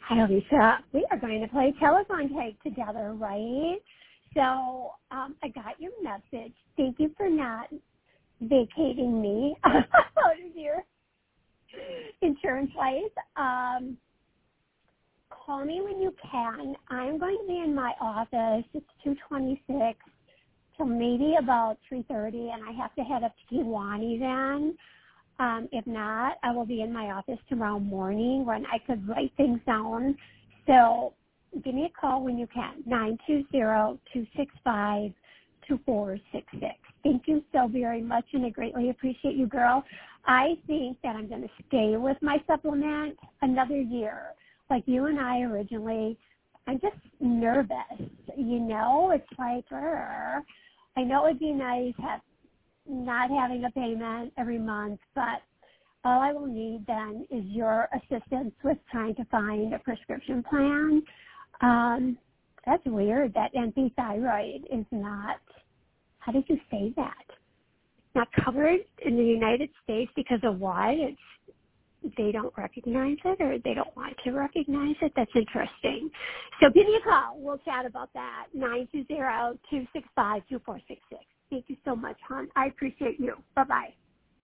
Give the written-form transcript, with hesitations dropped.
Hi, Lisa. We are going to play telephone tag together, right? So I got your message. Thank you for not vacating me out of your insurance life. Call me when you can. I'm going to be in my office. It's 2:26 till maybe about 3:30, and I have to head up to Kiwani then. If not, I will be in my office tomorrow morning when I could write things down. So give me a call when you can, 920-265-2466. Thank you so very much, and I greatly appreciate you, girl. I think that I'm going to stay with my supplement another year. Like you and I originally, I'm just nervous, you know? It's like, I know it would be nice not having a payment every month, but all I will need then is your assistance with trying to find a prescription plan. That's weird that antithyroid is not, how did you say that? Not covered in the United States because of why? They don't recognize it or they don't want to recognize it? That's interesting. So give me a call. We'll chat about that, 920-265-2466. Thank you so much, hon. I appreciate you. Bye-bye.